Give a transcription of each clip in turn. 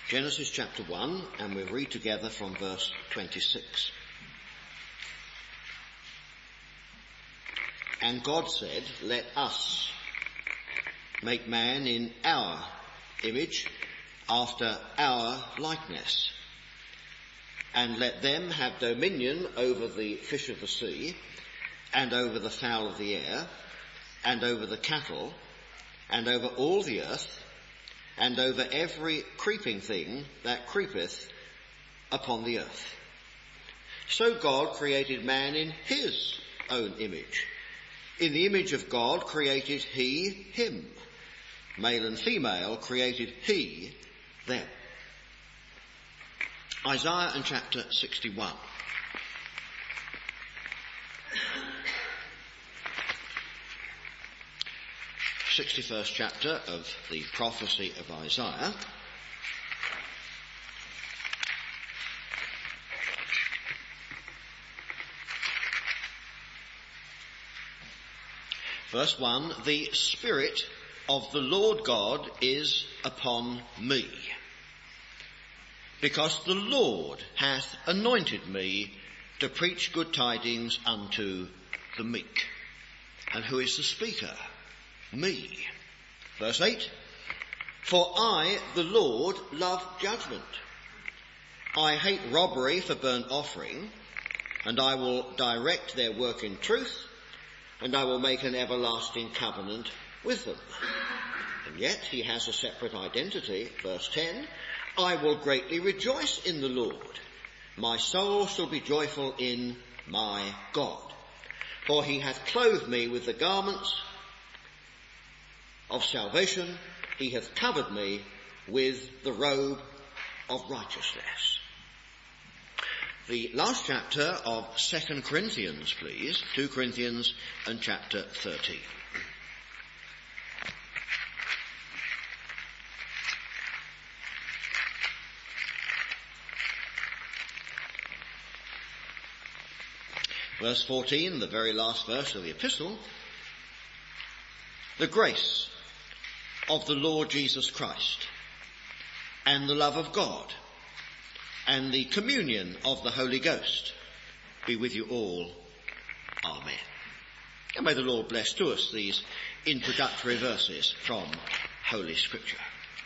Genesis chapter 1, and we'll read together from verse 26. And God said, "Let us make man in our image, after our likeness, and let them have dominion over the fish of the sea, and over the fowl of the air, and over the cattle, and over all the earth, and over every creeping thing that creepeth upon the earth." So God created man in his own image. In the image of God created he him. Male and female created he them. Isaiah and chapter 61. The 61st chapter of the prophecy of Isaiah. Verse 1, "The Spirit of the Lord God is upon me, because the Lord hath anointed me to preach good tidings unto the meek." And who is the speaker? Me. Verse 8, "For I, the Lord, love judgment. I hate robbery for burnt offering, and I will direct their work in truth, and I will make an everlasting covenant with them." And yet he has a separate identity. Verse 10, "I will greatly rejoice in the Lord. My soul shall be joyful in my God. For he hath clothed me with the garments of salvation. He hath covered me with the robe of righteousness." The last chapter of 2 Corinthians, please. 2 Corinthians and chapter 13. Verse 14, the very last verse of the epistle. "The grace of the Lord Jesus Christ, and the love of God, and the communion of the Holy Ghost be with you all. Amen." And may the Lord bless to us these introductory verses from Holy Scripture.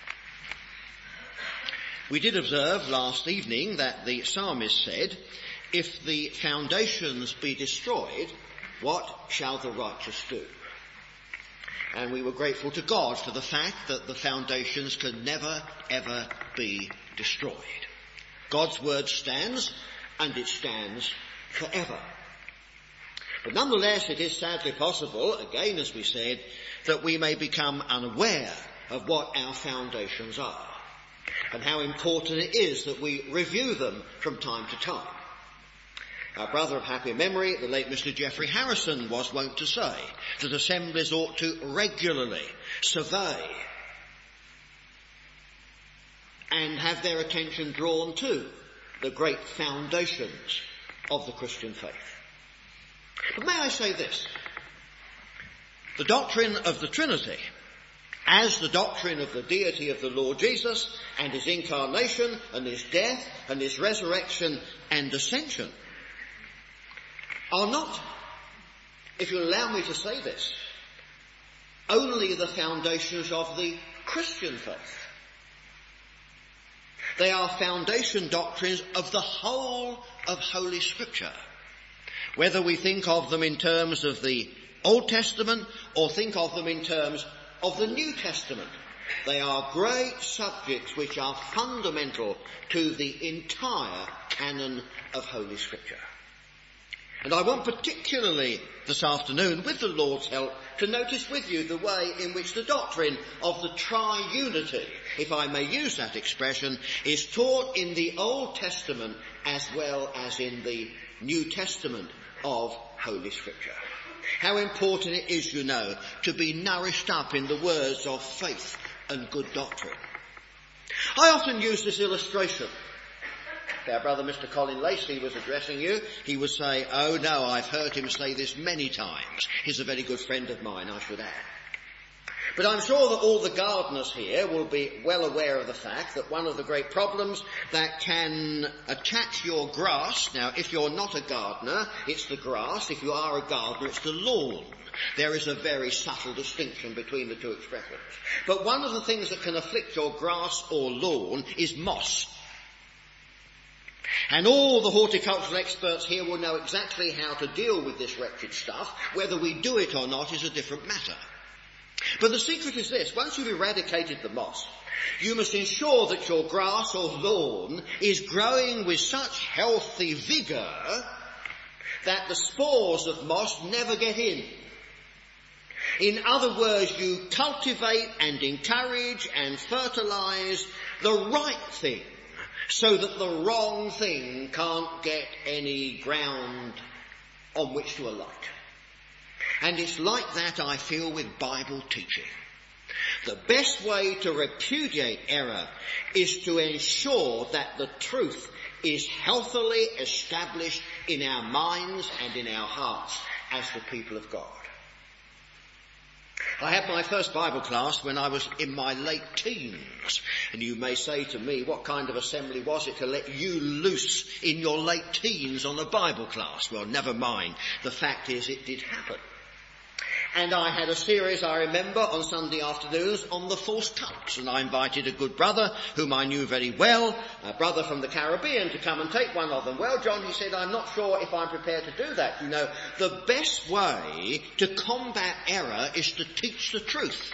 We did observe last evening that the psalmist said, "If the foundations be destroyed, what shall the righteous do?" And we were grateful to God for the fact that the foundations can never, ever be destroyed. God's word stands, and it stands forever. But nonetheless, it is sadly possible, again as we said, that we may become unaware of what our foundations are, and how important it is that we review them from time to time. Our brother of happy memory, the late Mr. Geoffrey Harrison, was wont to say that assemblies ought to regularly survey and have their attention drawn to the great foundations of the Christian faith. But may I say this? The doctrine of the Trinity, as the doctrine of the deity of the Lord Jesus and his incarnation and his death and his resurrection and ascension, are not, if you'll allow me to say this, only the foundations of the Christian faith. They are foundation doctrines of the whole of Holy Scripture, whether we think of them in terms of the Old Testament or think of them in terms of the New Testament. They are great subjects which are fundamental to the entire canon of Holy Scripture. And I want particularly this afternoon, with the Lord's help, to notice with you the way in which the doctrine of the triunity, if I may use that expression, is taught in the Old Testament as well as in the New Testament of Holy Scripture. How important it is, you know, to be nourished up in the words of faith and good doctrine. I often use this illustration. If our brother Mr. Colin Lacey was addressing you, he would say, "Oh no, I've heard him say this many times." He's a very good friend of mine, I should add. But I'm sure that all the gardeners here will be well aware of the fact that one of the great problems that can attach your grass, now if you're not a gardener, it's the grass. If you are a gardener, it's the lawn. There is a very subtle distinction between the two expressions. But one of the things that can afflict your grass or lawn is moss. And all the horticultural experts here will know exactly how to deal with this wretched stuff. Whether we do it or not is a different matter. But the secret is this: once you've eradicated the moss, you must ensure that your grass or lawn is growing with such healthy vigour that the spores of moss never get in. In other words, you cultivate and encourage and fertilise the right thing so that the wrong thing can't get any ground on which to alight. And it's like that, I feel, with Bible teaching. The best way to repudiate error is to ensure that the truth is healthily established in our minds and in our hearts as the people of God. I had my first Bible class when I was in my late teens. And you may say to me, what kind of assembly was it to let you loose in your late teens on a Bible class? Well, never mind. The fact is, it did happen. And I had a series, I remember, on Sunday afternoons on the false touch. And I invited a good brother, whom I knew very well, a brother from the Caribbean, to come and take one of them. Well, John, he said, I'm not sure if I'm prepared to do that. You know, the best way to combat error is to teach the truth.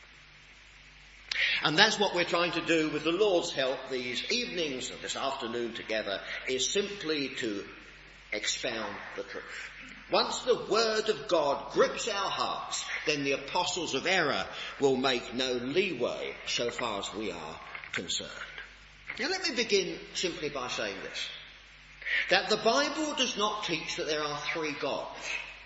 And that's what we're trying to do with the Lord's help these evenings and this afternoon together, is simply to expound the truth. Once the Word of God grips our hearts, then the apostles of error will make no leeway so far as we are concerned. Now let me begin simply by saying this, that the Bible does not teach that there are three gods.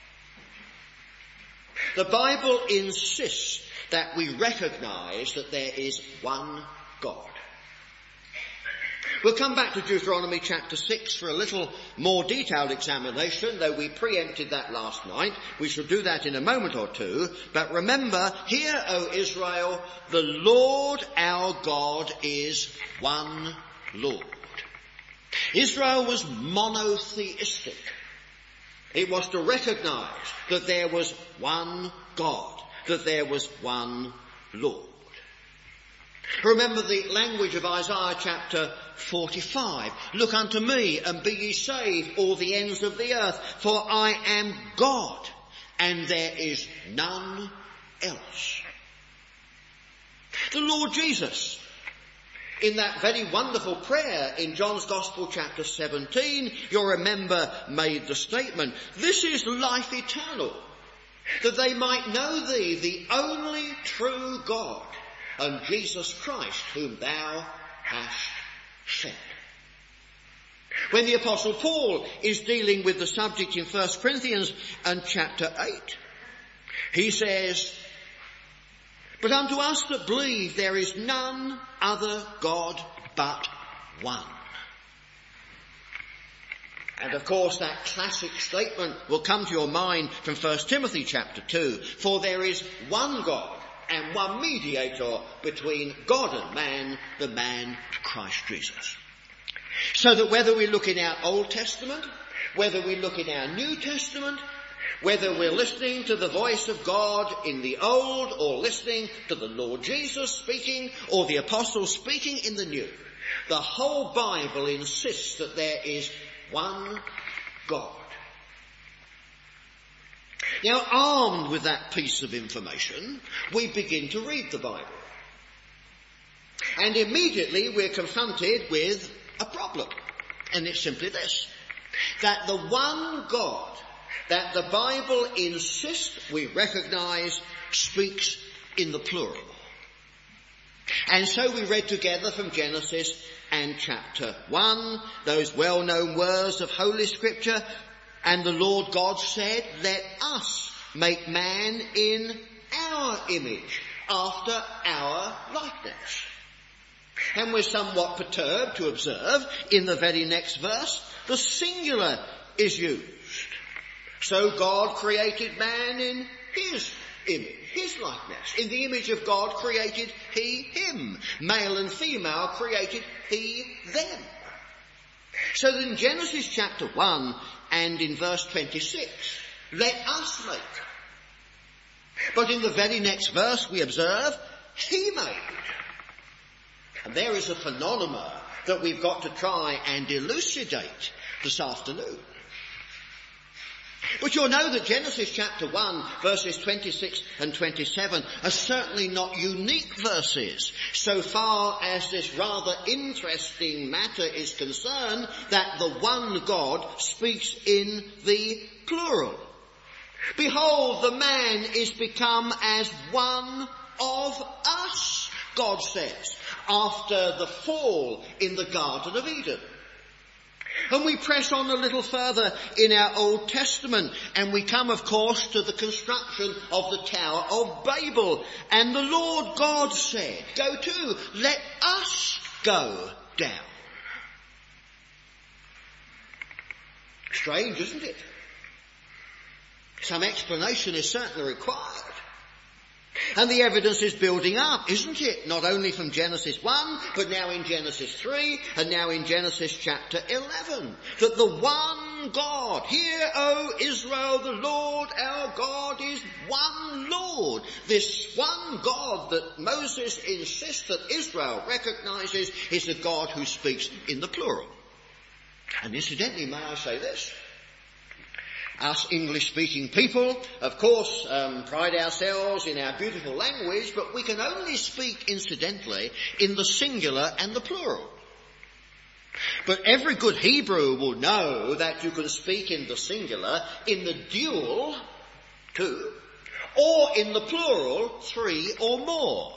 The Bible insists that we recognise that there is one God. We'll come back to Deuteronomy chapter 6 for a little more detailed examination, though we preempted that last night. We shall do that in a moment or two. But remember, hear, O Israel, the Lord our God is one Lord. Israel was monotheistic. It was to recognise that there was one God, that there was one Lord. Remember the language of Isaiah chapter 45. Look unto me and be ye saved, all the ends of the earth, for I am God and there is none else. The Lord Jesus, in that very wonderful prayer in John's Gospel chapter 17, you'll remember, made the statement, this is life eternal, that they might know thee, the only true God, and Jesus Christ, whom thou hast sent. When the Apostle Paul is dealing with the subject in 1 Corinthians and chapter 8, he says, but unto us that believe there is none other God but one. And of course that classic statement will come to your mind from 1 Timothy chapter 2, for there is one God and one mediator between God and man, the man Christ Jesus. So that whether we look in our Old Testament, whether we look in our New Testament, whether we're listening to the voice of God in the Old or listening to the Lord Jesus speaking or the apostles speaking in the New, the whole Bible insists that there is one God. Now, armed with that piece of information, we begin to read the Bible. And immediately we're confronted with a problem. And it's simply this, that the one God that the Bible insists we recognise speaks in the plural. And so we read together from Genesis and chapter 1, those well-known words of Holy Scripture, and the Lord God said, let us make man in our image, after our likeness. And we're somewhat perturbed to observe, in the very next verse, the singular is used. So God created man in his image, his likeness. In the image of God created he him. Male and female created he them. So that in Genesis chapter 1 and in verse 26, let us make. But in the very next verse we observe, he made. And there is a phenomenon that we've got to try and elucidate this afternoon. But you'll know that Genesis chapter 1 verses 26 and 27 are certainly not unique verses so far as this rather interesting matter is concerned, that the one God speaks in the plural. Behold, the man is become as one of us, God says, after the fall in the Garden of Eden. And we press on a little further in our Old Testament, and we come, of course, to the construction of the Tower of Babel. And the Lord God said, go to, let us go down. Strange, isn't it? Some explanation is certainly required. And the evidence is building up, isn't it? Not only from Genesis 1, but now in Genesis 3, and now in Genesis chapter 11. That the one God, hear, O Israel, the Lord our God is one Lord. This one God that Moses insists that Israel recognizes is a God who speaks in the plural. And incidentally, may I say this? Us English-speaking people, of course, pride ourselves in our beautiful language, but we can only speak, incidentally, in the singular and the plural. But every good Hebrew will know that you can speak in the singular, in the dual, 2, or in the plural, 3 or more.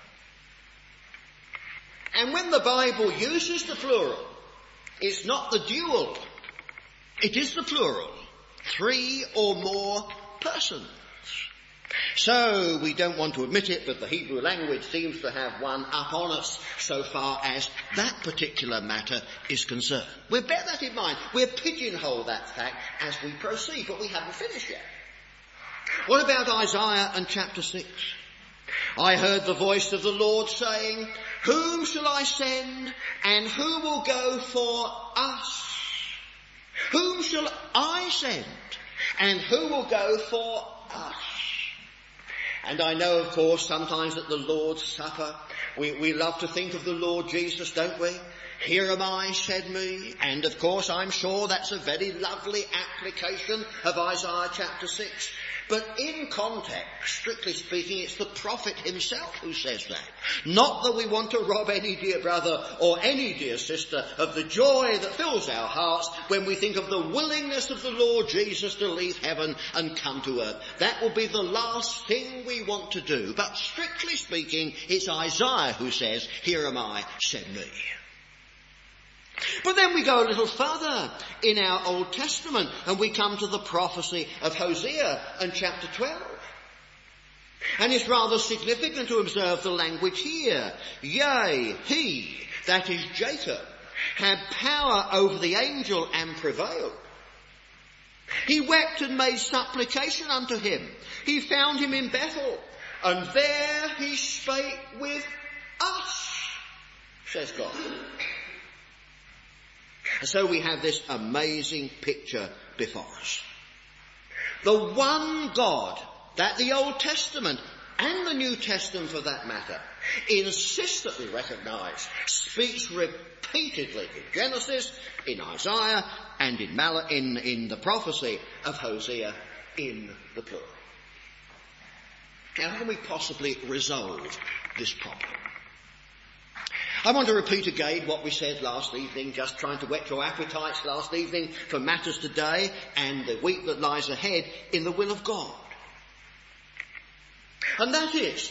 And when the Bible uses the plural, it's not the dual, it is the plural. 3 or more persons. So we don't want to admit it, but the Hebrew language seems to have one up on us so far as that particular matter is concerned. We'll bear that in mind. We'll pigeonhole that fact as we proceed, but we haven't finished yet. What about Isaiah and chapter 6? I heard the voice of the Lord saying, whom shall I send, and who will go for us? Whom shall I send, and who will go for us? And I know, of course, sometimes at the Lord's Supper, we love to think of the Lord Jesus, don't we? Here am I, send me. And of course, I'm sure that's a very lovely application of Isaiah chapter 6. But in context, strictly speaking, it's the prophet himself who says that. Not that we want to rob any dear brother or any dear sister of the joy that fills our hearts when we think of the willingness of the Lord Jesus to leave heaven and come to earth. That will be the last thing we want to do. But strictly speaking, it's Isaiah who says, here am I, send me. But then we go a little further in our Old Testament and we come to the prophecy of Hosea and chapter 12. And it's rather significant to observe the language here. Yea, he, that is Jacob, had power over the angel and prevailed. He wept and made supplication unto him. He found him in Bethel, and there he spake with us, says God. And so we have this amazing picture before us. The one God that the Old Testament and the New Testament for that matter insistently recognise speaks repeatedly in Genesis, in Isaiah and in the prophecy of Hosea in the plural. Now, how can we possibly resolve this problem? I want to repeat again what we said last evening, just trying to whet your appetites last evening for matters today and the week that lies ahead in the will of God. And that is,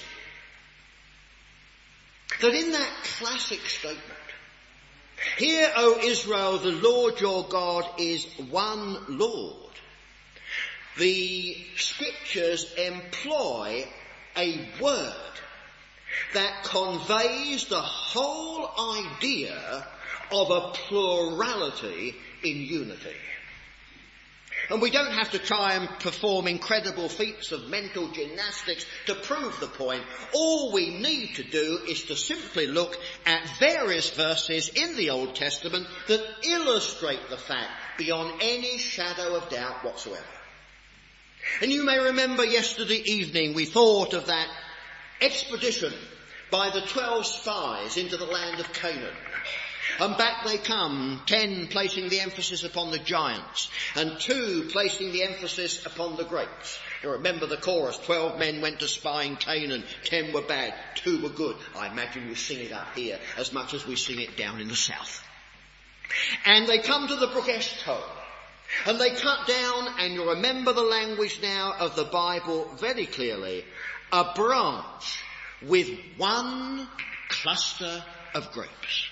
that in that classic statement, hear, O Israel, the Lord your God is one Lord, the scriptures employ a word that conveys the whole idea of a plurality in unity. And we don't have to try and perform incredible feats of mental gymnastics to prove the point. All we need to do is to simply look at various verses in the Old Testament that illustrate the fact beyond any shadow of doubt whatsoever. And you may remember yesterday evening we thought of that expedition by the 12 spies into the land of Canaan. And back they come, 10 placing the emphasis upon the giants, and 2 placing the emphasis upon the grapes. You remember the chorus, 12 men went to spy in Canaan, 10 were bad, 2 were good. I imagine we sing it up here as much as we sing it down in the south. And they come to the brook Eshcol, and they cut down, and you remember the language now of the Bible very clearly, a branch with 1 cluster of grapes.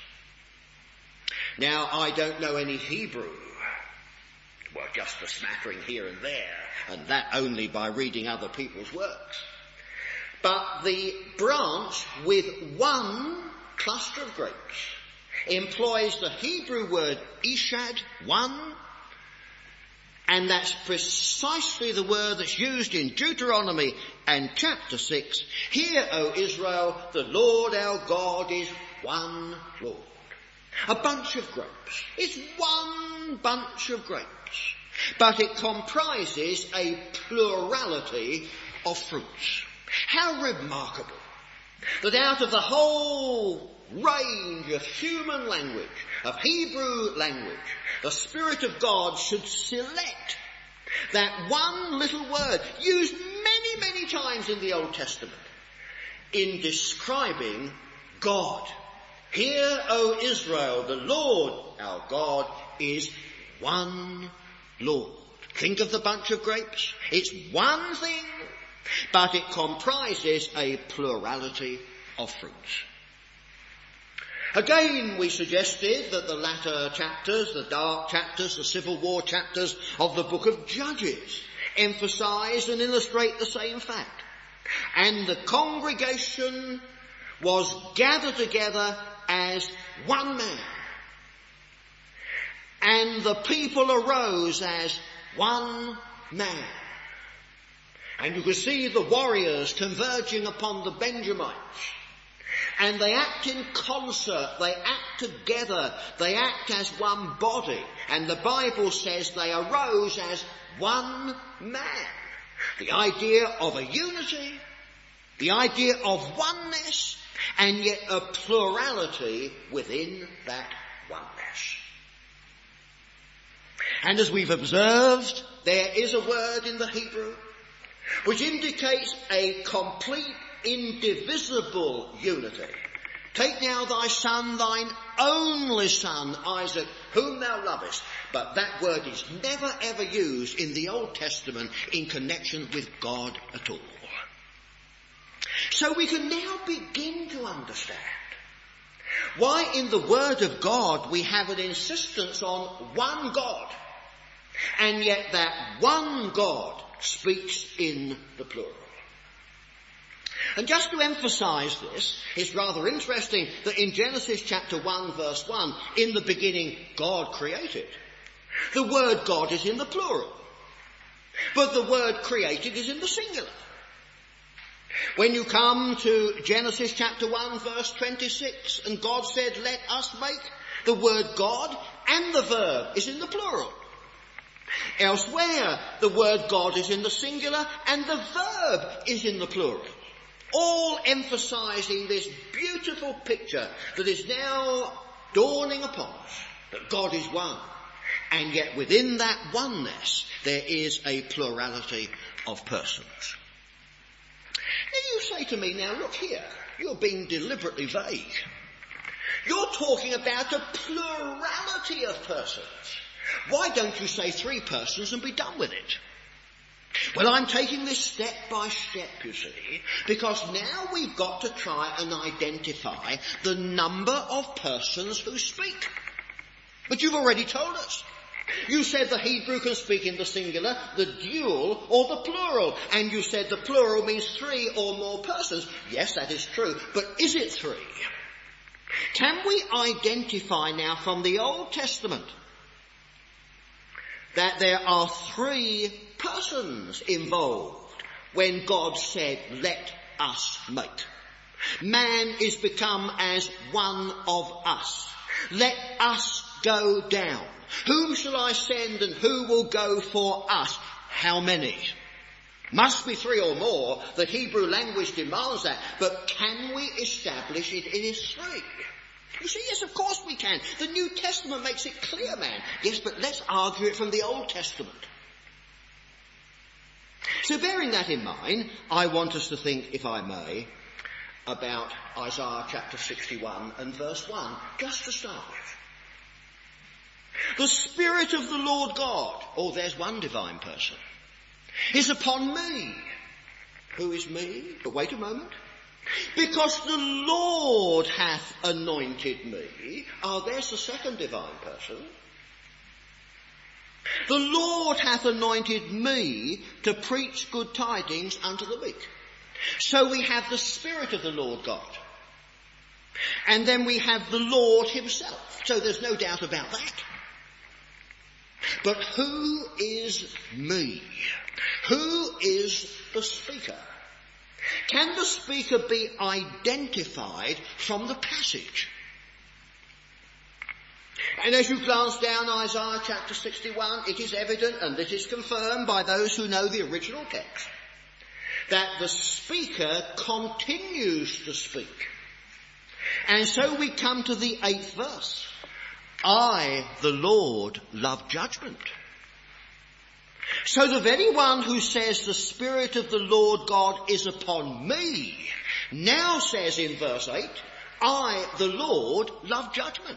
Now, I don't know any Hebrew. Well, just a smattering here and there, and that only by reading other people's works. But the branch with 1 cluster of grapes employs the Hebrew word ishad, 1, and that's precisely the word that's used in Deuteronomy and chapter 6. Hear, O Israel, the Lord our God is one Lord. A bunch of grapes. It's 1 bunch of grapes. But it comprises a plurality of fruits. How remarkable that out of the whole range of human language, of Hebrew language, the Spirit of God should select that 1 little word used many, many times in the Old Testament in describing God. Hear, O Israel, the Lord our God is one Lord. Think of the bunch of grapes. It's 1 thing, but it comprises a plurality of fruits. Again, we suggested that the latter chapters, the dark chapters, the civil war chapters of the book of Judges emphasize and illustrate the same fact. And the congregation was gathered together as 1 man. And the people arose as 1 man. And you could see the warriors converging upon the Benjamites. And they act in concert, they act together, they act as 1 body. And the Bible says they arose as 1 man. The idea of a unity, the idea of oneness, and yet a plurality within that oneness. And as we've observed, there is a word in the Hebrew which indicates a complete, indivisible unity. Take now thy son, thine only son, Isaac, whom thou lovest. But that word is never ever used in the Old Testament in connection with God at all. So we can now begin to understand why in the Word of God we have an insistence on 1 God, and yet that 1 God speaks in the plural. And just to emphasize this, it's rather interesting that in Genesis chapter 1 verse 1, in the beginning God created. The word God is in the plural, but the word created is in the singular. When you come to Genesis chapter 1 verse 26, and God said, let us make, the word God and the verb is in the plural. Elsewhere, the word God is in the singular and the verb is in the plural. All emphasizing this beautiful picture that is now dawning upon us, that God is one. And yet within that oneness, there is a plurality of persons. Now you say to me, now look here, you're being deliberately vague. You're talking about a plurality of persons. Why don't you say 3 persons and be done with it? Well, I'm taking this step by step, you see, because now we've got to try and identify the number of persons who speak. But you've already told us. You said the Hebrew can speak in the singular, the dual, or the plural. And you said the plural means 3 or more persons. Yes, that is true. But is it 3? Can we identify now from the Old Testament that there are three persons involved when God said, let us make. Man is become as one of us. Let us go down. Whom shall I send and who will go for us? How many? Must be three or more. The Hebrew language demands that. But can we establish it is three? You see, yes, of course we can. The New Testament makes it clear, man. Yes, but let's argue it from the Old Testament. So bearing that in mind, I want us to think, if I may, about Isaiah chapter 61 and verse 1, just to start with. The Spirit of the Lord God, oh, there's one divine person, is upon me. Who is me? But wait a moment. Because the Lord hath anointed me. Oh, there's the second divine person. The Lord hath anointed me to preach good tidings unto the meek. So we have the Spirit of the Lord God. And then we have the Lord himself. So there's no doubt about that. But who is me? Who is the speaker? Can the speaker be identified from the passage? And as you glance down Isaiah chapter 61, it is evident, and this is confirmed by those who know the original text, that the speaker continues to speak. And so we come to the 8th verse. I, the Lord, love judgment. So the very one who says the Spirit of the Lord God is upon me, now says in verse 8, I, the Lord, love judgment.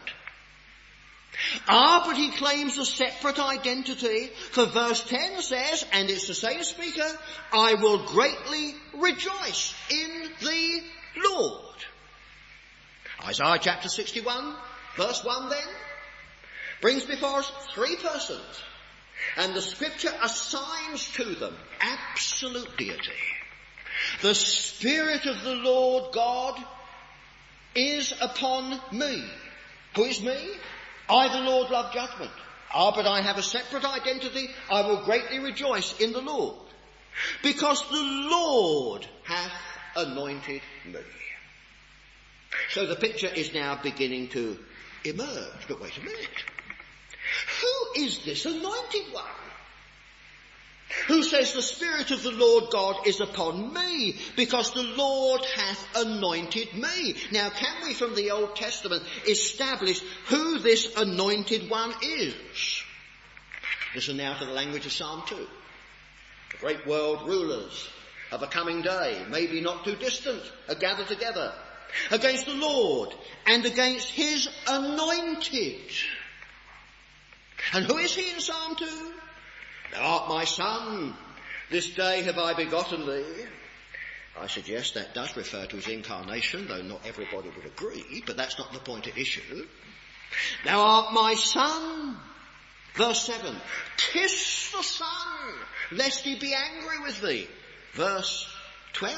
But he claims a separate identity, for verse 10 says, and it's the same speaker, I will greatly rejoice in the Lord. Isaiah chapter 61, verse 1 then, brings before us three persons, and the scripture assigns to them absolute deity. The Spirit of the Lord God is upon me. Who is me? I, the Lord, love judgment. But I have a separate identity. I will greatly rejoice in the Lord, because the Lord hath anointed me. So the picture is now beginning to emerge. But wait a minute. Who is this anointed one who says the Spirit of the Lord God is upon me, because the Lord hath anointed me? Now, can we from the Old Testament establish who this anointed one is? Listen now to the language of Psalm 2. The great world rulers of a coming day, maybe not too distant, are gathered together against the Lord and against his anointed. And who is he in Psalm 2? Thou art my son, this day have I begotten thee. I suggest that does refer to his incarnation, though not everybody would agree, but that's not the point at issue. Thou art my son. Verse 7, kiss the Son, lest he be angry with thee. Verse 12.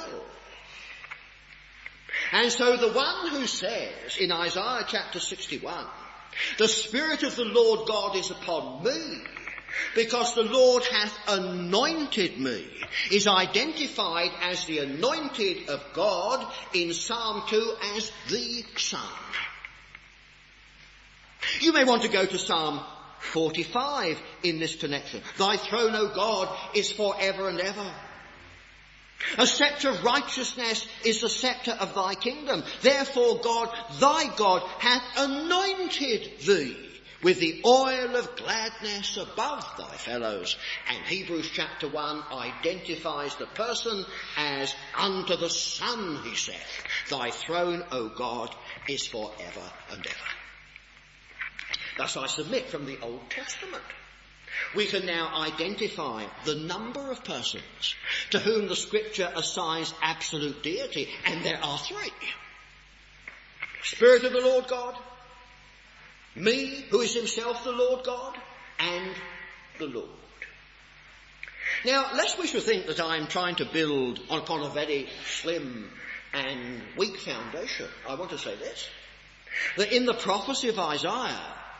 And so the one who says in Isaiah chapter 61, the Spirit of the Lord God is upon me, because the Lord hath anointed me, is identified as the anointed of God in Psalm 2 as the Son. You may want to go to Psalm 45 in this connection. Thy throne, O God, is forever and ever. A sceptre of righteousness is the sceptre of thy kingdom. Therefore God, thy God, hath anointed thee with the oil of gladness above thy fellows. And Hebrews chapter 1 identifies the person as unto the Son, he saith, thy throne, O God, is for ever and ever. Thus I submit from the Old Testament, we can now identify the number of persons to whom the Scripture assigns absolute deity, and there are three. Spirit of the Lord God, me, who is himself the Lord God, and the Lord. Now, lest we should think that I am trying to build upon a very slim and weak foundation, I want to say this, that in the prophecy of Isaiah,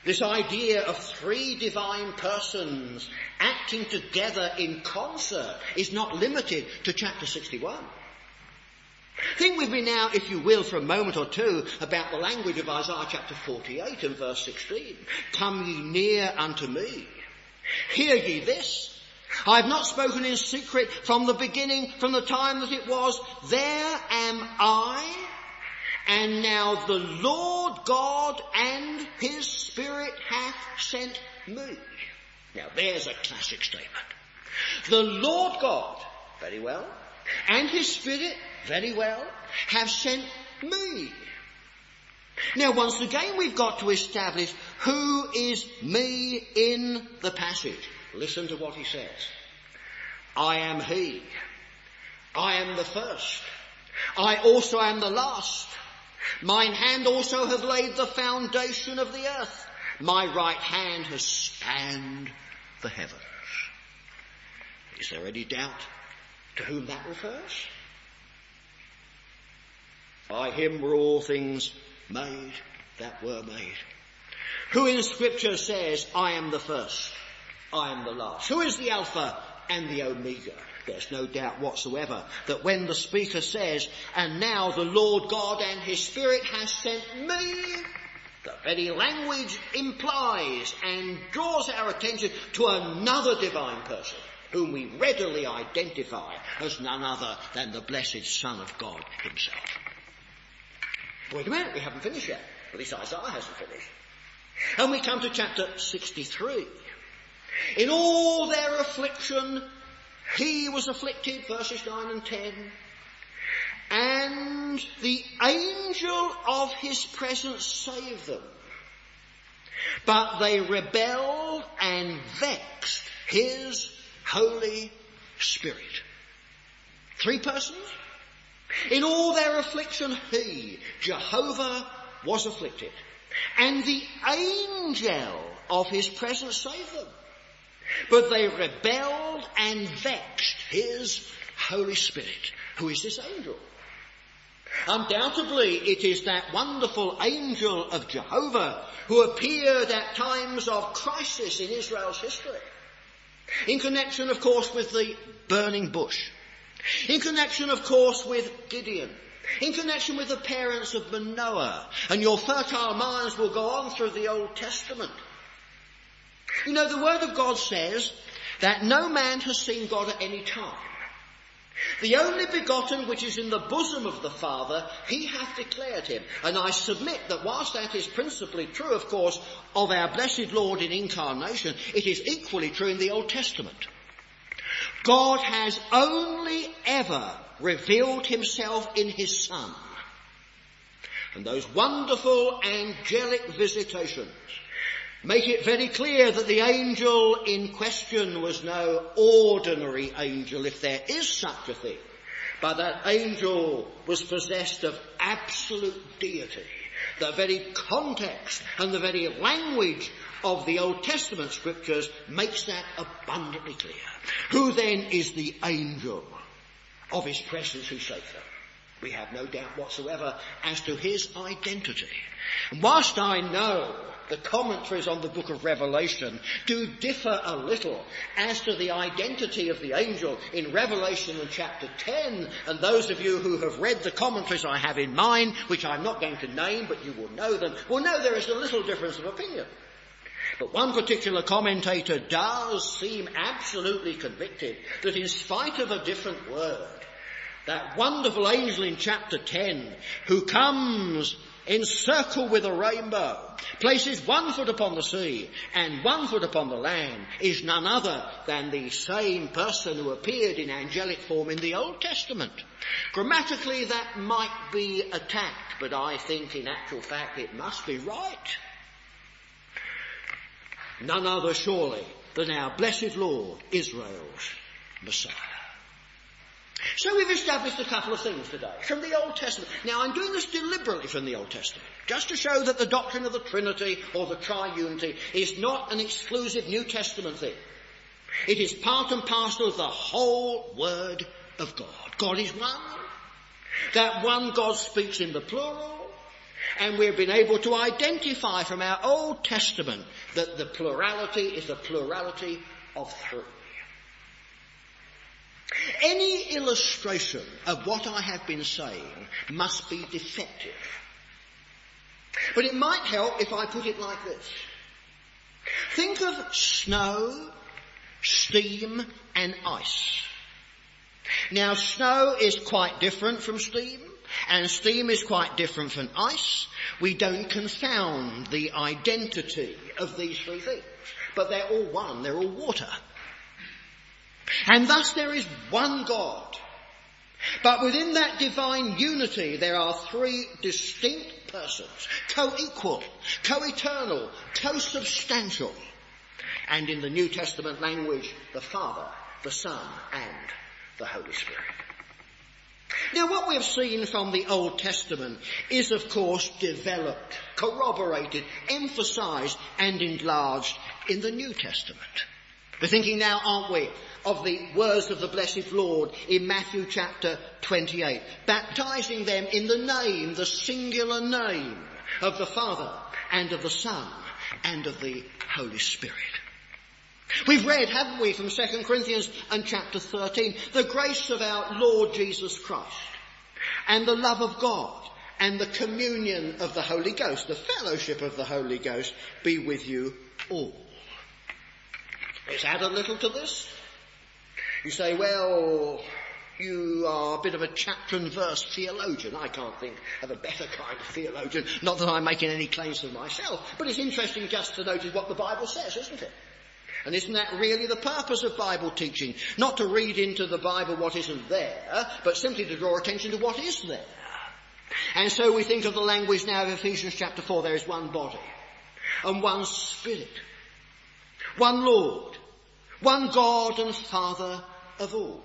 This idea of three divine persons acting together in concert is not limited to chapter 61. Think with me now, if you will, for a moment or two about the language of Isaiah chapter 48 and verse 16. Come ye near unto me. Hear ye this. I have not spoken in secret from the beginning, from the time that it was. There am I. And now the Lord God and his Spirit hath sent me. Now there's a classic statement. The Lord God, very well, and his Spirit, very well, have sent me. Now once again we've got to establish who is me in the passage. Listen to what he says. I am he. I am the first. I also am the last. Mine hand also hath laid the foundation of the earth. My right hand has spanned the heavens. Is there any doubt to whom that refers? By him were all things made that were made. Who in Scripture says, I am the first, I am the last? Who is the Alpha and the Omega? There's no doubt whatsoever that when the speaker says, and now the Lord God and his Spirit has sent me, the very language implies and draws our attention to another divine person whom we readily identify as none other than the blessed Son of God himself. Wait a minute, we haven't finished yet. At least Isaiah hasn't finished. And we come to chapter 63. In all their affliction, he was afflicted, verses 9 and 10. And the angel of his presence saved them. But they rebelled and vexed his Holy Spirit. Three persons. In all their affliction, he, Jehovah, was afflicted. And the angel of his presence saved them. But they rebelled and vexed his Holy Spirit. Who is this angel? Undoubtedly, it is that wonderful angel of Jehovah who appeared at times of crisis in Israel's history. In connection, of course, with the burning bush. In connection, of course, with Gideon. In connection with the parents of Manoah. And your fertile minds will go on through the Old Testament. You know, the Word of God says that no man has seen God at any time. The only begotten which is in the bosom of the Father, he hath declared him. And I submit that whilst that is principally true, of course, of our blessed Lord in incarnation, it is equally true in the Old Testament. God has only ever revealed himself in his Son. And those wonderful angelic visitations make it very clear that the angel in question was no ordinary angel, if there is such a thing, but that angel was possessed of absolute deity. The very context and the very language of the Old Testament scriptures makes that abundantly clear. Who then is the angel of his presence who saved them? We have no doubt whatsoever as to his identity. And whilst I know the commentaries on the book of Revelation do differ a little as to the identity of the angel in Revelation and chapter 10, and those of you who have read the commentaries I have in mind, which I'm not going to name, but you will know them, will know there is a little difference of opinion. But one particular commentator does seem absolutely convicted that in spite of a different word, that wonderful angel in chapter 10 who comes encircled with a rainbow, places one foot upon the sea and one foot upon the land, is none other than the same person who appeared in angelic form in the Old Testament. Grammatically that might be attacked, but I think in actual fact it must be right. None other surely than our blessed Lord, Israel's Messiah. So we've established a couple of things today from the Old Testament. Now I'm doing this deliberately from the Old Testament, just to show that the doctrine of the Trinity or the Triunity is not an exclusive New Testament thing. It is part and parcel of the whole Word of God. God is one. That one God speaks in the plural. And we've been able to identify from our Old Testament that the plurality is a plurality of three. Any illustration of what I have been saying must be defective. But it might help if I put it like this. Think of snow, steam and ice. Now snow is quite different from steam, and steam is quite different from ice. We don't confound the identity of these three things, but they're all one, they're all water. And thus there is one God. But within that divine unity there are three distinct persons, co-equal, co-eternal, co-substantial. And in the New Testament language, the Father, the Son and the Holy Spirit. Now what we have seen from the Old Testament is of course developed, corroborated, emphasised and enlarged in the New Testament. We're thinking now, aren't we, of the words of the blessed Lord in Matthew chapter 28, baptising them in the name, the singular name of the Father and of the Son and of the Holy Spirit. We've read, haven't we, from 2 Corinthians and chapter 13, the grace of our Lord Jesus Christ and the love of God and the communion of the Holy Ghost, the fellowship of the Holy Ghost be with you all. Let's add a little to this. You say, well, you are a bit of a chapter and verse theologian. I can't think of a better kind of theologian. Not that I'm making any claims for myself, but it's interesting just to notice what the Bible says, isn't it? And isn't that really the purpose of Bible teaching? Not to read into the Bible what isn't there, but simply to draw attention to what is there. And so we think of the language now of Ephesians chapter 4. There is one body and one Spirit, one Lord, one God and Father of all.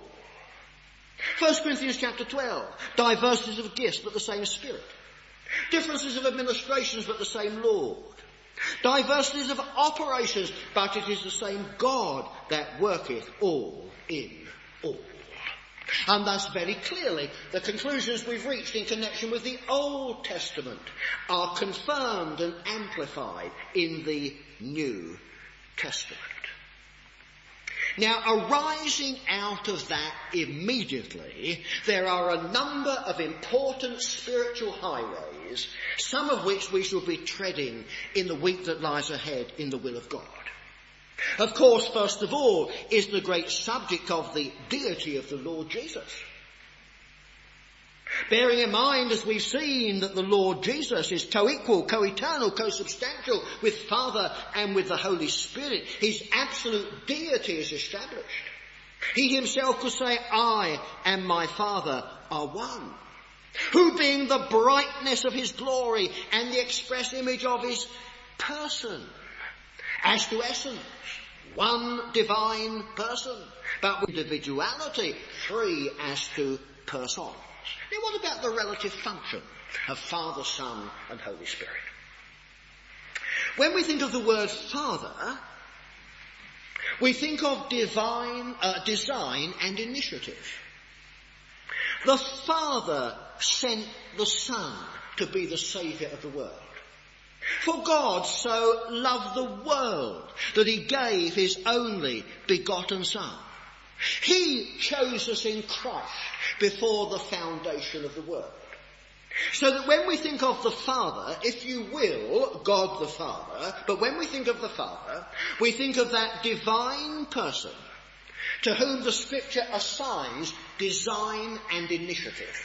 1 Corinthians chapter 12, diversities of gifts but the same Spirit. Differences of administrations but the same Lord. Diversities of operations, but it is the same God that worketh all in all. And thus very clearly the conclusions we've reached in connection with the Old Testament are confirmed and amplified in the New Testament. Now, arising out of that immediately, there are a number of important spiritual highways, some of which we shall be treading in the week that lies ahead in the will of God. Of course, first of all, is the great subject of the deity of the Lord Jesus. Bearing in mind, as we've seen, that the Lord Jesus is co-equal, co-eternal, co-substantial with Father and with the Holy Spirit. His absolute deity is established. He himself could say, I and my Father are one. Who being the brightness of his glory and the express image of his person. As to essence, one divine person, but with individuality, three as to persons. Now what about the relative function of Father, Son and Holy Spirit? When we think of the word Father, we think of divine design and initiative. The Father sent the Son to be the Saviour of the world. For God so loved the world that he gave his only begotten Son. He chose us in Christ before the foundation of the world. So that when we think of the Father, if you will, God the Father, but when we think of the Father, we think of that divine person to whom the Scripture assigns design and initiative.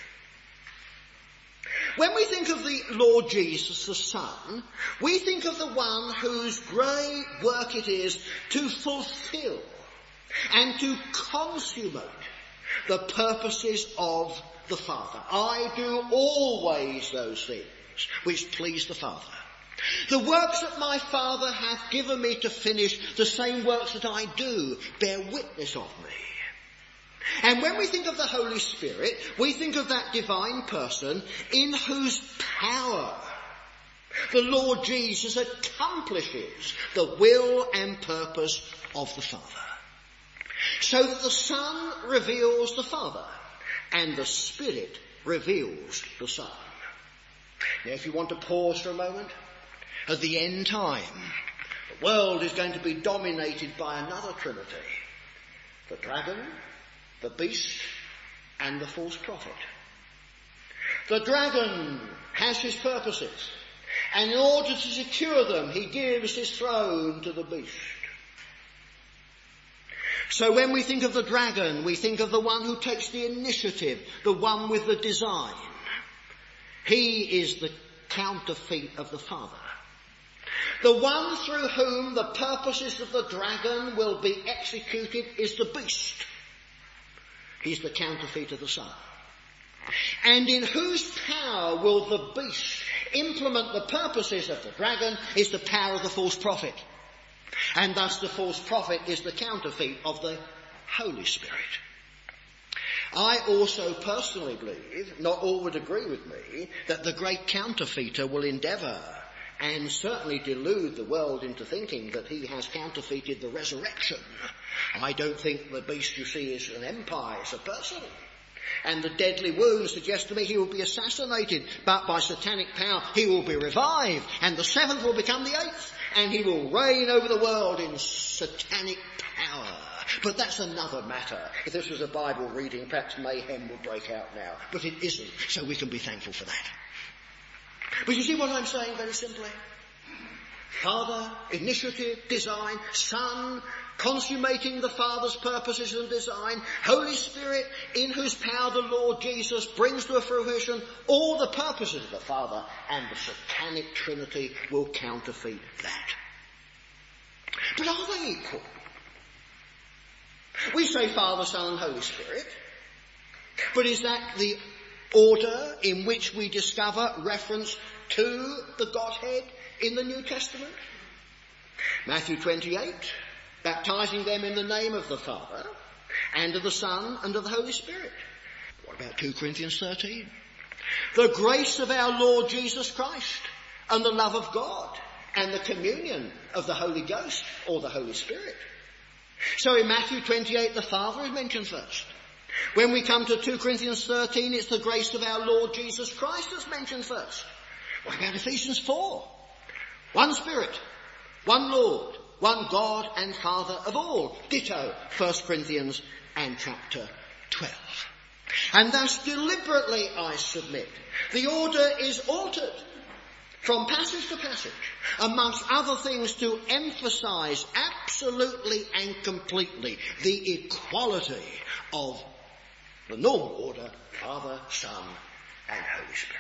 When we think of the Lord Jesus, the Son, we think of the one whose great work it is to fulfill and to consummate the purposes of the Father. I do always those things which please the Father. The works that my Father hath given me to finish, the same works that I do, bear witness of me. And when we think of the Holy Spirit, we think of that divine person in whose power the Lord Jesus accomplishes the will and purpose of the Father. So that the Son reveals the Father and the Spirit reveals the Son. Now, if you want to pause for a moment, at the end time, the world is going to be dominated by another trinity. The dragon, the beast, and the false prophet. The dragon has his purposes, and in order to secure them, he gives his throne to the beast. So when we think of the dragon, we think of the one who takes the initiative, the one with the design. He is the counterfeit of the Father. The one through whom the purposes of the dragon will be executed is the beast. He's the counterfeit of the Son. And in whose power will the beast implement the purposes of the dragon is the power of the false prophet. And thus the false prophet is the counterfeit of the Holy Spirit. I also personally believe, not all would agree with me, that the great counterfeiter will endeavour and certainly delude the world into thinking that he has counterfeited the resurrection. I don't think the beast you see is an empire, it's a person. And the deadly wound suggests to me he will be assassinated, but by satanic power he will be revived, and the seventh will become the eighth, and he will reign over the world in satanic power. But that's another matter. If this was a Bible reading, perhaps mayhem will break out now. But it isn't, so we can be thankful for that. But you see what I'm saying very simply? Father, initiative, design, Son, consummating the Father's purposes and design, Holy Spirit, in whose power the Lord Jesus brings to a fruition all the purposes of the Father, and the satanic Trinity will counterfeit that. But are they equal? We say Father, Son and Holy Spirit, but is that the order in which we discover reference to the Godhead in the New Testament? Matthew 28, baptizing them in the name of the Father and of the Son and of the Holy Spirit. What about 2 Corinthians 13? The grace of our Lord Jesus Christ and the love of God and the communion of the Holy Ghost or the Holy Spirit. So in Matthew 28 the Father is mentioned first. When we come to 2 Corinthians 13, it's the grace of our Lord Jesus Christ that's mentioned first. What about Ephesians 4? One Spirit, one Lord, one God and Father of all. Ditto 1 Corinthians and chapter 12. And thus deliberately I submit, the order is altered from passage to passage, amongst other things to emphasise absolutely and completely the equality of the normal order, Father, Son and Holy Spirit.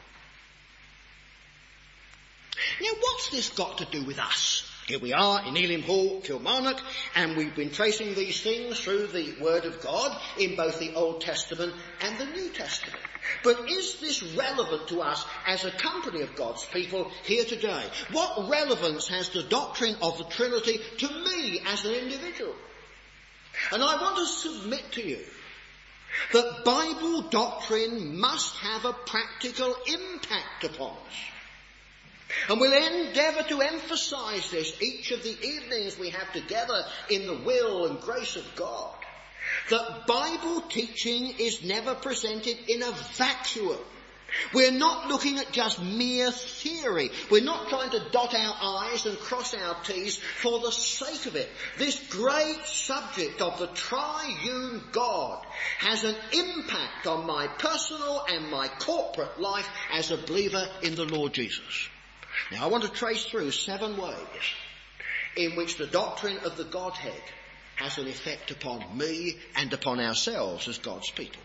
Now what's this got to do with us? Here we are in Elim Hall, Kilmarnock, and we've been tracing these things through the Word of God in both the Old Testament and the New Testament. But is this relevant to us as a company of God's people here today? What relevance has the doctrine of the Trinity to me as an individual? And I want to submit to you that Bible doctrine must have a practical impact upon us. And we'll endeavour to emphasise this each of the evenings we have together in the will and grace of God. That Bible teaching is never presented in a vacuum. We're not looking at just mere theory. We're not trying to dot our I's and cross our T's for the sake of it. This great subject of the triune God has an impact on my personal and my corporate life as a believer in the Lord Jesus. Now I want to trace through 7 ways in which the doctrine of the Godhead has an effect upon me and upon ourselves as God's people.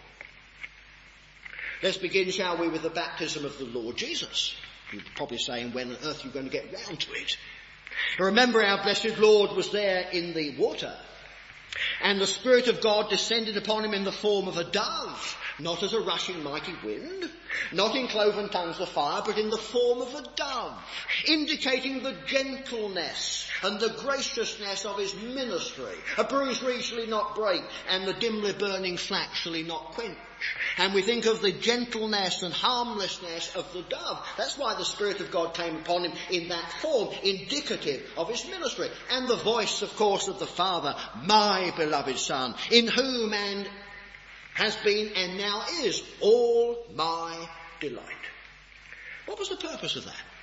Let's begin, shall we, with the baptism of the Lord Jesus. You're probably saying, when on earth are you going to get round to it? Remember, our blessed Lord was there in the water, and the Spirit of God descended upon him in the form of a dove, not as a rushing mighty wind, not in cloven tongues of fire, but in the form of a dove, indicating the gentleness and the graciousness of his ministry. A bruised reed shall he not break, and the dimly burning flax shall he not quench. And we think of the gentleness and harmlessness of the dove. That's why the Spirit of God came upon him in that form, indicative of his ministry. And the voice, of course, of the Father, my beloved Son, in whom and has been and now is all my delight. What was the purpose of that?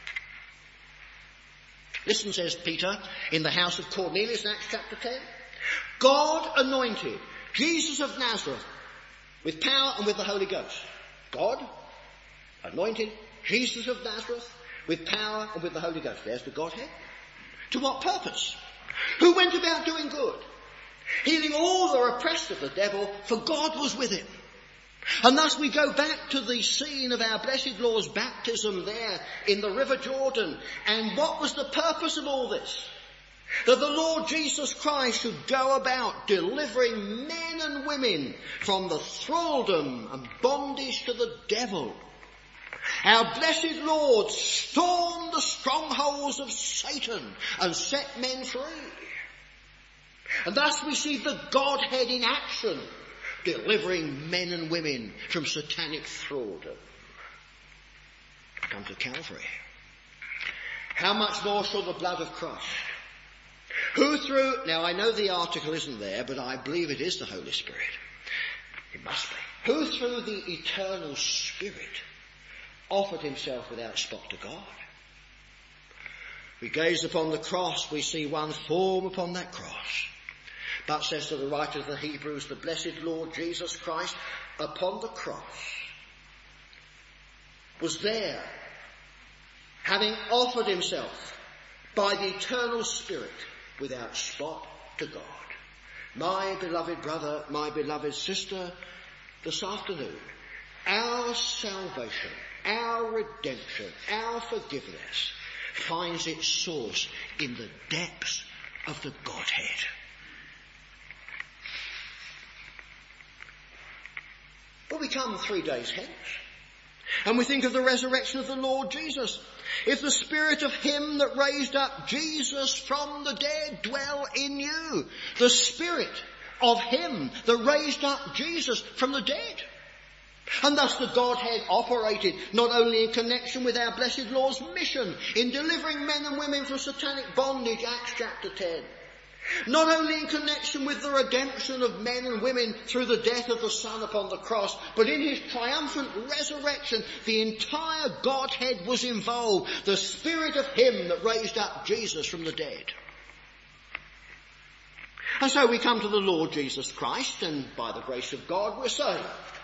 Listen, says Peter, in the house of Cornelius in Acts chapter 10. God anointed Jesus of Nazareth with power and with the Holy Ghost. God anointed Jesus of Nazareth with power and with the Holy Ghost. There's the Godhead. To what purpose? Who went about doing good, healing all the oppressed of the devil, for God was with him. And thus we go back to the scene of our blessed Lord's baptism there in the River Jordan. And what was the purpose of all this? That the Lord Jesus Christ should go about delivering men and women from the thraldom and bondage to the devil. Our blessed Lord stormed the strongholds of Satan and set men free. And thus we see the Godhead in action, delivering men and women from satanic thraldom. Come to Calvary. How much more shall the blood of Christ, who through, now I know the article isn't there, but I believe it is the Holy Spirit. It must be. Who through the eternal Spirit offered himself without spot to God. We gaze upon the cross, we see one form upon that cross. But says to the writer of the Hebrews, the blessed Lord Jesus Christ upon the cross was there, having offered himself by the eternal Spirit without spot to God. My beloved brother, my beloved sister, this afternoon, our salvation, our redemption, our forgiveness finds its source in the depths of the Godhead. But we come 3 days hence, and we think of the resurrection of the Lord Jesus. If the Spirit of him that raised up Jesus from the dead dwell in you, the Spirit of him that raised up Jesus from the dead. And thus the Godhead operated not only in connection with our blessed Lord's mission in delivering men and women from satanic bondage, Acts chapter 10, not only in connection with the redemption of men and women through the death of the Son upon the cross, but in his triumphant resurrection, the entire Godhead was involved, the Spirit of him that raised up Jesus from the dead. And so we come to the Lord Jesus Christ, and by the grace of God we're saved.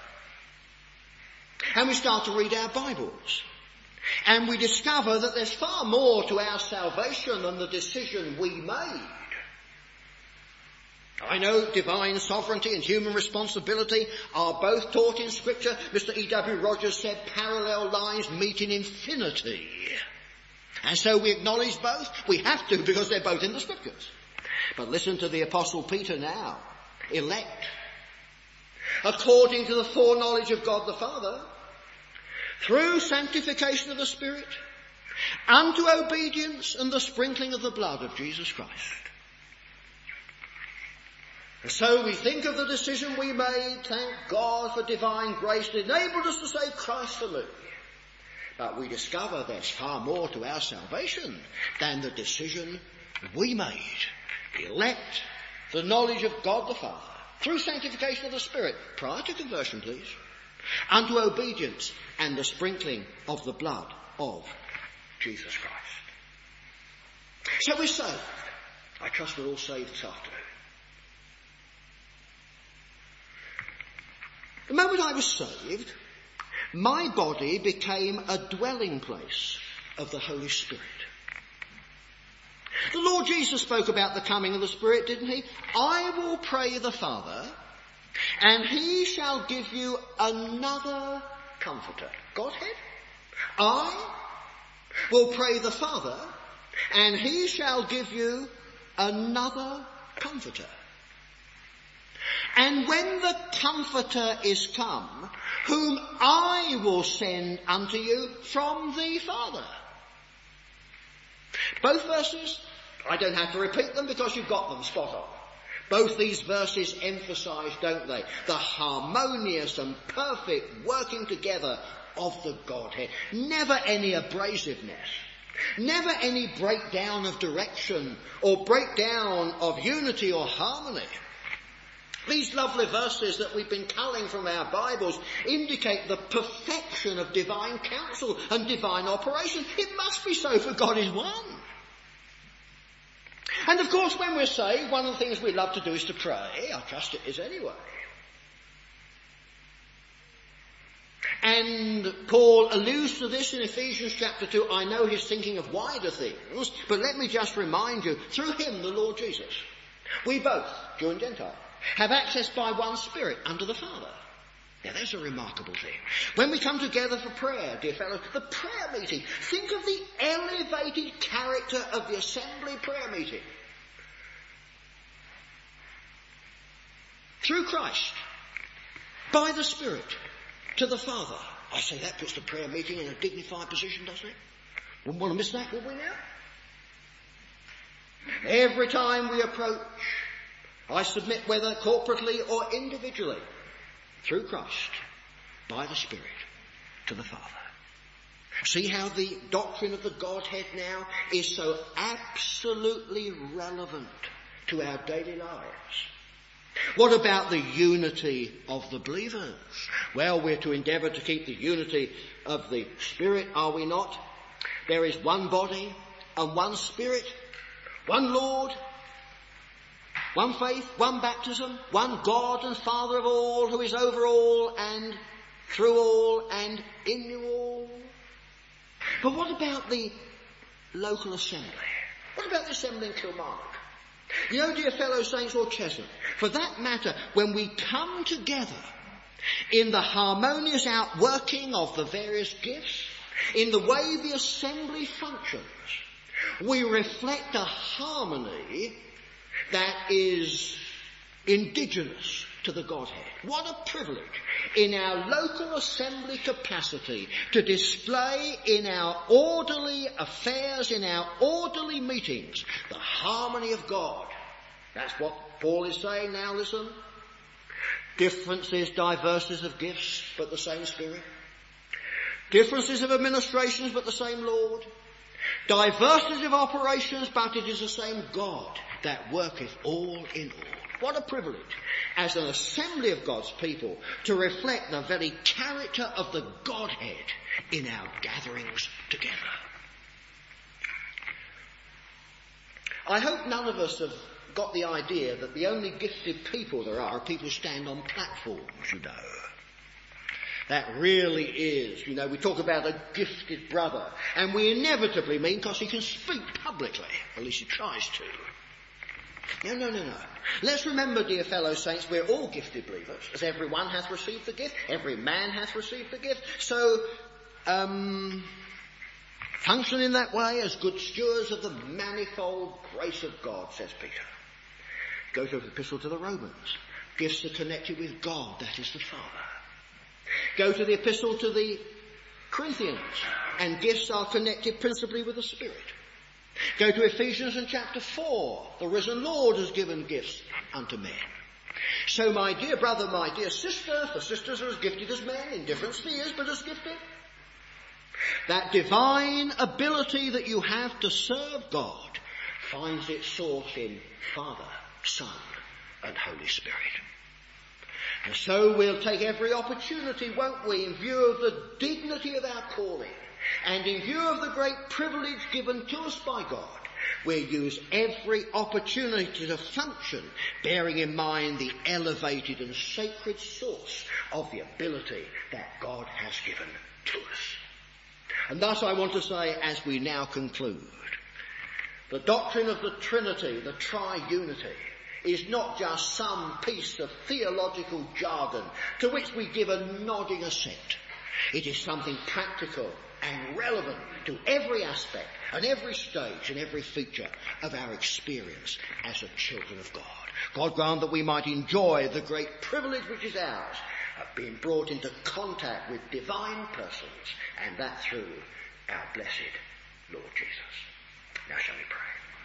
And we start to read our Bibles. And we discover that there's far more to our salvation than the decision we made. I know divine sovereignty and human responsibility are both taught in Scripture. Mr. E.W. Rogers said parallel lines meet in infinity. And so we acknowledge both. We have to, because they're both in the Scriptures. But listen to the Apostle Peter now. Elect, according to the foreknowledge of God the Father, through sanctification of the Spirit, unto obedience and the sprinkling of the blood of Jesus Christ. And so we think of the decision we made, thank God for divine grace that enabled us to say Christ for me. But we discover there's far more to our salvation than the decision we made. Elect, the knowledge of God the Father, through sanctification of the Spirit, prior to conversion please, unto obedience and the sprinkling of the blood of Jesus Christ. So we're saved. I trust we're all saved this afternoon. The moment I was saved, my body became a dwelling place of the Holy Spirit. The Lord Jesus spoke about the coming of the Spirit, didn't he? I will pray the Father, and he shall give you another comforter. Godhead? I will pray the Father, and he shall give you another comforter. And when the Comforter is come, whom I will send unto you from the Father. Both verses, I don't have to repeat them because you've got them spot on. Both these verses emphasise, don't they, the harmonious and perfect working together of the Godhead. Never any abrasiveness. Never any breakdown of direction or breakdown of unity or harmony. These lovely verses that we've been culling from our Bibles indicate the perfection of divine counsel and divine operation. It must be so, for God is one. And of course, when we're saved, one of the things we love to do is to pray. I trust it is anyway. And Paul alludes to this in Ephesians chapter 2. I know he's thinking of wider things, but let me just remind you, through him, the Lord Jesus, we both, Jew and Gentile, have access by one Spirit unto the Father. Now that's a remarkable thing. When we come together for prayer, dear fellows, the prayer meeting, think of the elevated character of the assembly prayer meeting. Through Christ, by the Spirit, to the Father. I say that puts the prayer meeting in a dignified position, doesn't it? Wouldn't want to miss that, would we now? Every time we approach, I submit whether corporately or individually, through Christ, by the Spirit, to the Father. See how the doctrine of the Godhead now is so absolutely relevant to our daily lives. What about the unity of the believers? Well, we're to endeavour to keep the unity of the Spirit, are we not? There is one body and one Spirit, one Lord, one faith, one baptism, one God and Father of all, who is over all and through all and in you all. But what about the local assembly? What about the assembly in Kilmarnock? You know, dear fellow saints, or Cheshunt, for that matter, when we come together in the harmonious outworking of the various gifts, in the way the assembly functions, we reflect a harmony that is indigenous to the Godhead. What a privilege in our local assembly capacity to display in our orderly affairs, in our orderly meetings, the harmony of God. That's what Paul is saying now, listen. Differences, diversities of gifts, but the same Spirit. Differences of administrations, but the same Lord. Diversities of operations, but it is the same God that worketh all in all. What a privilege as an assembly of God's people to reflect the very character of the Godhead in our gatherings together. I hope none of us have got the idea that the only gifted people there are people who stand on platforms, you know. That really is, you know, we talk about a gifted brother, and we inevitably mean because he can speak publicly, at least he tries to. No. Let's remember, dear fellow saints, we're all gifted believers, as everyone hath received the gift, every man hath received the gift. So, function in that way as good stewards of the manifold grace of God, says Peter. Go to the epistle to the Romans. Gifts are connected with God, that is the Father. Go to the epistle to the Corinthians, and gifts are connected principally with the Spirit. Go to Ephesians in chapter 4. The risen Lord has given gifts unto men. So my dear brother, my dear sister, for sisters are as gifted as men in different spheres, but as gifted. That divine ability that you have to serve God finds its source in Father, Son, and Holy Spirit. And so we'll take every opportunity, won't we, in view of the dignity of our calling, and in view of the great privilege given to us by God, we'll use every opportunity to function, bearing in mind the elevated and sacred source of the ability that God has given to us. And thus I want to say, as we now conclude, the doctrine of the Trinity, the triunity, is not just some piece of theological jargon to which we give a nodding assent. It is something practical and relevant to every aspect and every stage and every feature of our experience as a children of God. God grant that we might enjoy the great privilege which is ours of being brought into contact with divine persons, and that through our blessed Lord Jesus. Now shall we pray.